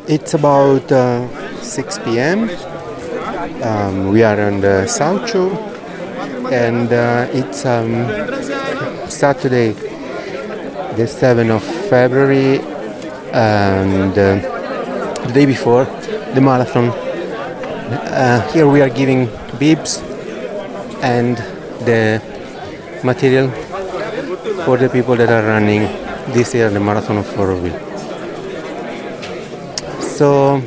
It's about 6 p.m. We are on the South Shore, and it's Saturday, the 7th of February, and the day before the marathon. Here we are giving bibs and the material for the people that are running this year the Marathon of Oroville. So,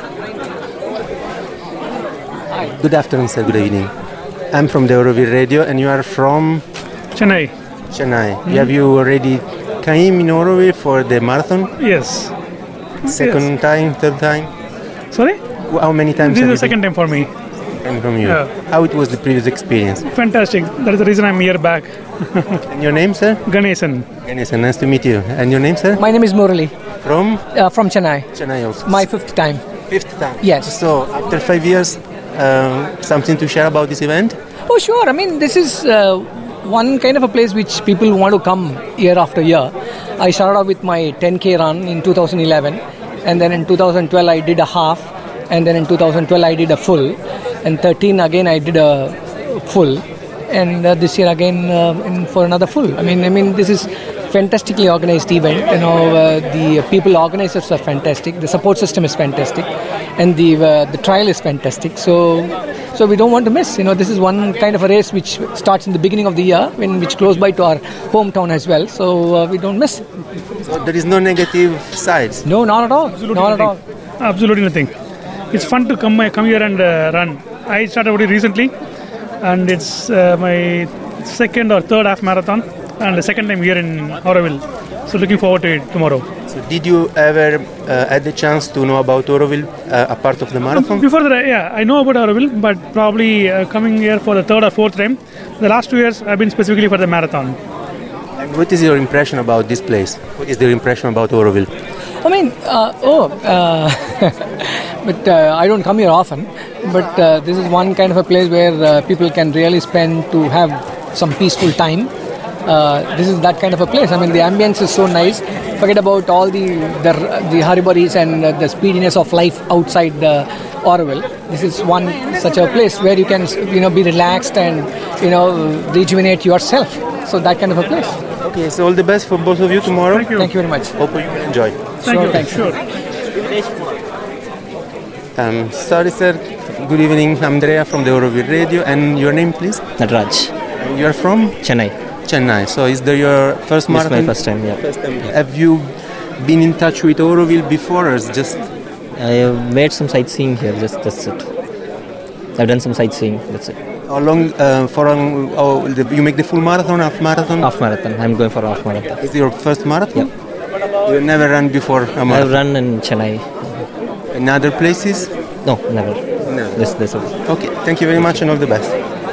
good afternoon, sir. Good evening. I'm from the Oroville Radio, and you are from Chennai. Chennai. Have you already came in Oroville for the marathon? Yes. Second time, third time? Sorry? How many times? This is the second time for me. And from you. Yeah. How it was the previous experience? Fantastic. That is the reason I'm here back. And your name, sir? Ganesan. Ganesan, nice to meet you. And your name, sir? My name is Murali. From Chennai. Chennai also. My fifth time. Fifth time? Yes. So, after 5 years, something to share about this event? Oh, sure. I mean, this is one kind of a place which people want to come year after year. I started off with my 10K run in 2011, and then in 2012 I did a half, and then in 2012 I did a full, and 13 again I did a full, and this year again for another full. I mean this is fantastically organized event. The people organizers are fantastic. The support system is fantastic, and the trial is fantastic. So we don't want to miss. This is one kind of a race which starts in the beginning of the year, which close by to our hometown as well. So we don't miss. So there is no negative sides? No, not at all. Absolutely not nothing. at all. Absolutely nothing. It's fun to come here and run. I started very recently, and it's my second or third half marathon, and the second time here in Oroville. So looking forward to it tomorrow. So did you ever had the chance to know about Oroville, a part of the marathon? Before that, I know about Oroville, but probably coming here for the third or fourth time. The last 2 years, I've been specifically for the marathon. And what is your impression about this place? What is your impression about Oroville? I mean, but I don't come here often. But this is one kind of a place where people can really spend to have some peaceful time. This is that kind of a place. I mean, the ambience is so nice. Forget about all the hurry-burries and the speediness of life outside Oroville. This is one such a place where you can, be relaxed and, rejuvenate yourself. So that kind of a place. Okay, so all the best for both of you tomorrow. Thank you. Thank you very much. Hope you will enjoy. Thank you. Thank you. Sure. Sorry, sir. Good evening. I'm Andrea from the Oroville Radio. And your name, please? Natraj. And you are from? Chennai. Chennai. So is there your first marathon? It's my first time, yeah. Have you been in touch with Oroville before, or is just? I have made some sightseeing here, that's it. I've done some sightseeing, that's it. How long you make the full marathon, half marathon? Half marathon, I'm going for half marathon. Is it your first marathon? Yeah. You never run before a marathon? I've run in Chennai. In other places? No, never. No. This Okay, thank you very much and all the best.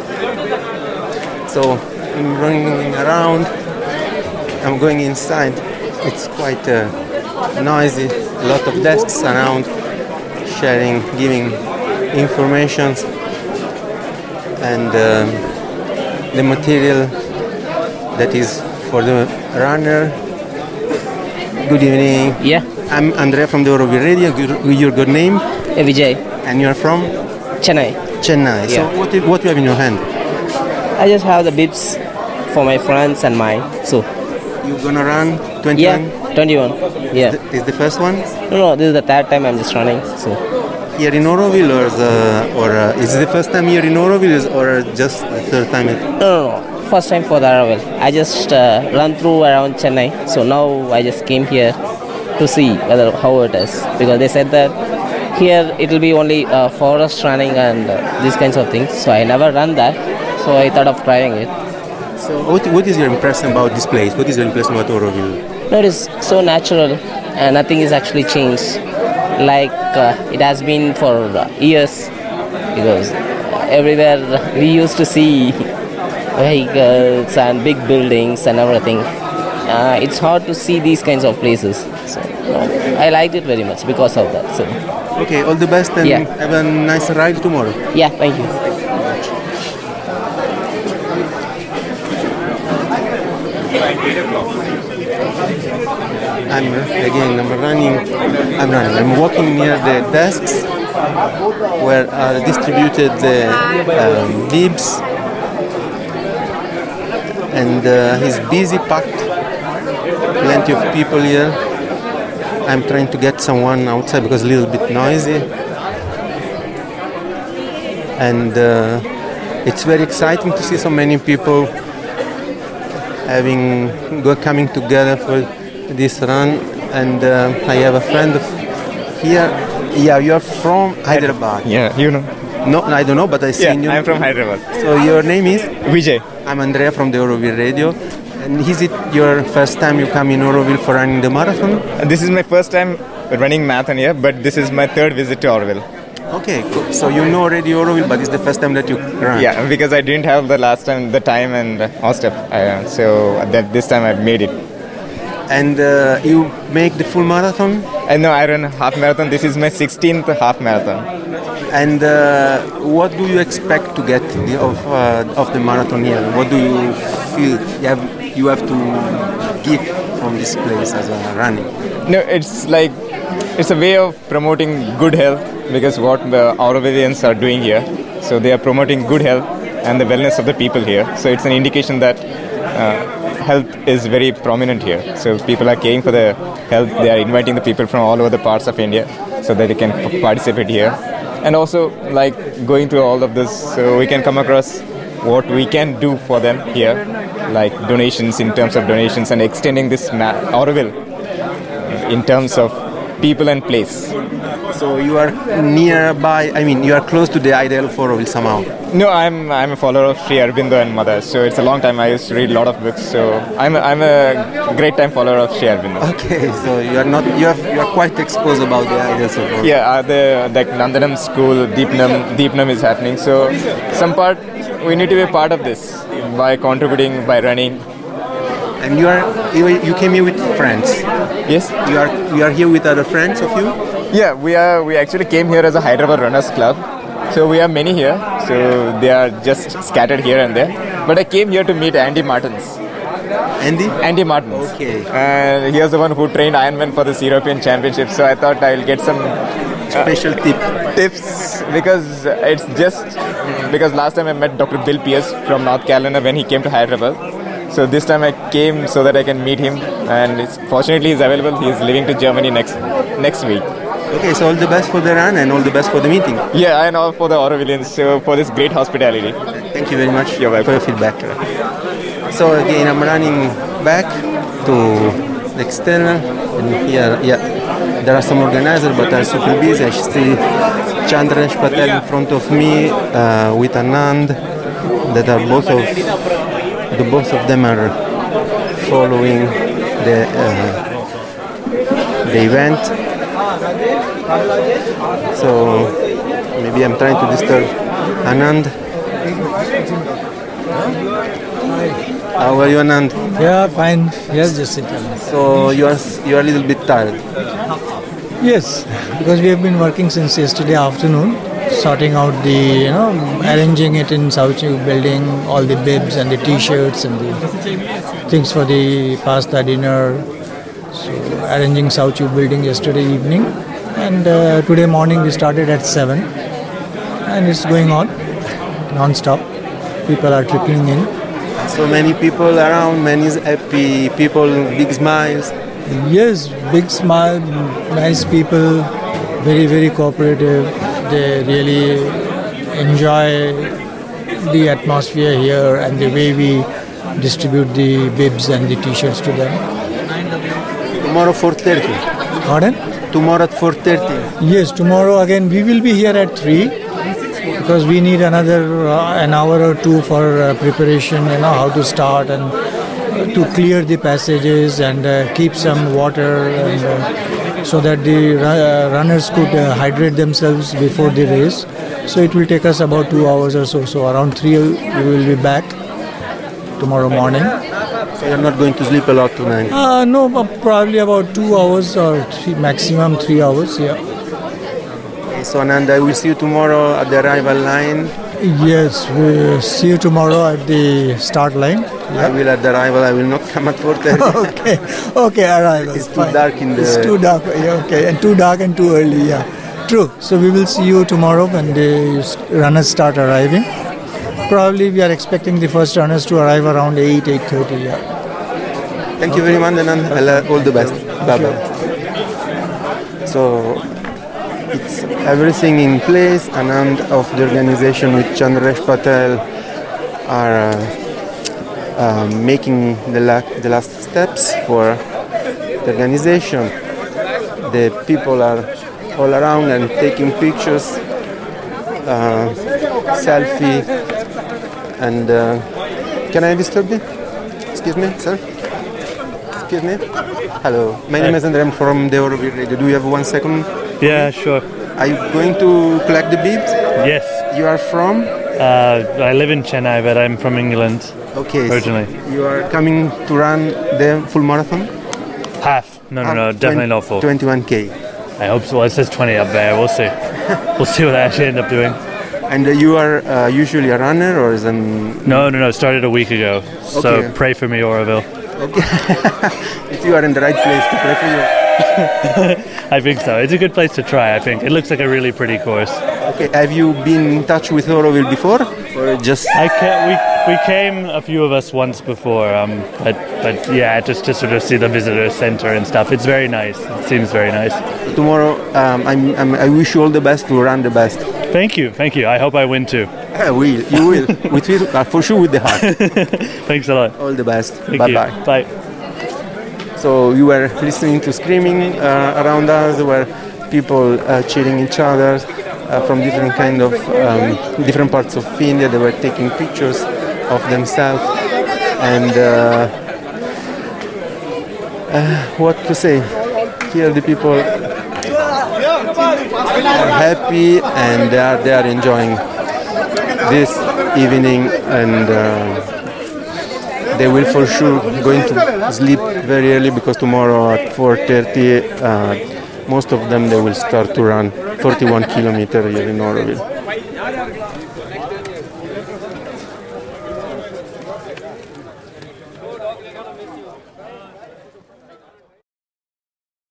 So, I'm running around, I'm going inside. It's quite noisy, a lot of desks around, sharing, giving information, and the material that is for the runner. Good evening. Yeah. I'm Andrea from the Oroville Radio. Your good name? Vijay. And you are from? Chennai. Chennai. Yeah. So what you have in your hand? I just have the bibs for my friends and mine. So. You're gonna run 21? Yeah, 21. Yeah. Is the first one? No, this is the third time I'm just running. So. Here in Oroville, or is it the first time here in Oroville, or just the third time? No. First time for the Oroville. I just run through around Chennai. So now I just came here to see how it is, because they said that here it will be only forest running and these kinds of things. So I never run that. So I thought of trying it. So what is your impression about this place? What is your impression about Oroville? No, it is so natural and nothing is actually changed. Like it has been for years, because everywhere we used to see vehicles and big buildings and everything. It's hard to see these kinds of places. So I liked it very much because of that. So. Okay, all the best and have a nice ride tomorrow. Yeah, thank you. I'm walking near the desks where are distributed the bibs, and he's busy, packed, plenty of people here. I'm trying to get someone outside because it's a little bit noisy, and it's very exciting to see so many people coming together for this run. And I have a friend here. Yeah, you're from Hyderabad. Yeah, you know. No, I don't know, but I seen you. I'm from Hyderabad. So your name is? Vijay. I'm Andrea from the Auroville Radio. And is it your first time you come in Auroville for running the marathon? This is my first time running marathon here, but this is my third visit to Auroville. Okay, cool. So you know already Auroville, but it's the first time that you run. Yeah, because I didn't have the last time the time and all stuff. So that this time I made it. And you make the full marathon? No, I run half marathon. This is my 16th half marathon. And what do you expect to get of the marathon here? What do you feel you have to give from this place as a running? No, it's a way of promoting good health, because what the Aurovillians are doing here. So they are promoting good health and the wellness of the people here. So it's an indication that health is very prominent here. So people are caring for the health. They are inviting the people from all over the parts of India so that they can participate here. And also, like, going through all of this, so we can come across what we can do for them here, like donations, in terms of donations, and extending this Auroville in terms of people and place. So you are nearby, I mean, you are close to the ideal of Auroville somehow. No, I'm a follower of Sri Aurobindo and Mother, so it's a long time. I used to read a lot of books, so I'm a great time follower of Sri Aurobindo. Okay, so you are quite exposed about the ideals of Auroville. Yeah, the Nandanam school, Deepnam is happening, so some part we need to be a part of this by contributing, by running. And you came here with friends. Yes. You are here with other friends of you. Yeah, we actually came here as a Hyderabad Runners Club. So we have many here. So they are just scattered here and there. But I came here to meet Andy Martins. Andy Martins. Okay. And he was the one who trained Ironman for this European Championship. So I thought I'll get some special tips, because it's just because last time I met Dr. Bill Pierce from North Carolina when he came to Hyderabad. So this time I came so that I can meet him, and fortunately he's available. He's leaving to Germany next week. Okay, so all the best for the run and all the best for the meeting. Yeah, and all for the Aurovillians, so for this great hospitality. Thank you very much. You're welcome. For your feedback. So again, I'm running back to the external, and here, there are some organizers, but are super busy. I see Chandran Patel in front of me with Anand, that are both of them are following the event. So maybe I'm trying to disturb Anand. How are you, Anand? Yeah, fine. Yes, just sit down. So you are a little bit tired. Yes, because we have been working since yesterday afternoon, sorting out arranging it in Sauchu building, all the bibs and the t-shirts and the things for the pasta dinner. So arranging Sauchu building yesterday evening, and today morning we started at 7, and it's going on non-stop. People are trickling in. So many people around, many happy people, big smiles. Yes, big smile, nice people, very, very cooperative. They really enjoy the atmosphere here and the way we distribute the bibs and the t-shirts to them. Tomorrow 4:30. Pardon? Tomorrow at 4:30. Yes, tomorrow again we will be here at 3 because we need another an hour or two for preparation, how to start and to clear the passages and keep some water and so that the runners could hydrate themselves before the race. So it will take us about 2 hours or so. So around 3 we will be back tomorrow morning. So you're not going to sleep a lot tonight? No, probably about 2 hours or maximum 3 hours, yeah. Okay, so Anand, I will see you tomorrow at the arrival line. Yes, we'll see you tomorrow at the start line. I will at the arrival. I will not come at 4:30. Okay, arrival. It's too dark in the. It's too dark. Yeah, okay, and too dark and too early. Yeah, true. So we will see you tomorrow when the runners start arriving. Probably we are expecting the first runners to arrive around 8:30. Yeah. Thank you very much, and all the best. Bye bye. So it's everything in place, and end of the organization with Chandresh Patel are making the last steps for the organization. The people are all around and taking pictures, selfie, and can I disturb you? Excuse me, sir? Excuse me? Hello, my name is Andrea, I'm from the Auroville Radio. Do you have 1 second? Yeah, sure. Are you going to collect the bibs? Yes. You are from? I live in Chennai, but I'm from England. Okay. Originally. So you are coming to run the full marathon? Half. No, definitely not full. 21K. I hope so. Well, it says 20 up there. We'll see. We'll see what I actually end up doing. And you are usually a runner, or is an... No. Started a week ago. So Okay. pray for me, Auroville. Okay. If you are in the right place to pray for you. I think so. It's a good place to try, I think. It looks like a really pretty course. Okay. Have you been in touch with Auroville before, or just? We came, a few of us, once before, but yeah, just to sort of see the visitor center and stuff. It's very nice. It seems very nice. Tomorrow, I wish you all the best to run the best. Thank you. I hope I win too. You will. For sure with the heart. Thanks a lot. All the best. Thank Bye you. bye. Bye. So you were listening to screaming around us. There were people cheering each other from different kind of different parts of India. They were taking pictures of themselves, and what to say? Here the people are happy and they are enjoying this evening, and they will for sure going to sleep very early, because tomorrow at 4:30 most of them they will start to run 41 kilometers here in Auroville.